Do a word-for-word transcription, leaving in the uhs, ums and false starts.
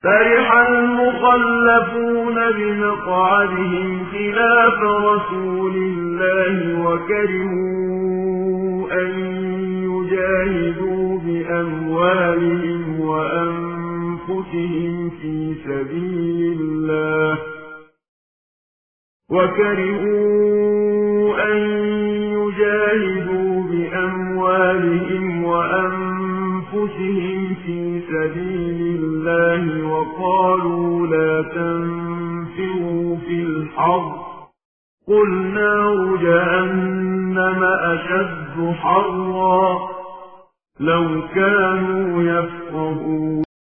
فرح المخلفون بمقعدهم خلاف رسول الله وكرهوا أن يجاهدوا بأموالهم وأنفسهم في سبيل الله وكرهوا أن يجاهدوا بأموالهم وأنفسهم في سبيل الله وقالوا لا تنفروا في الحرب قل نار جهنم أشد حرا لو كانوا يفقهون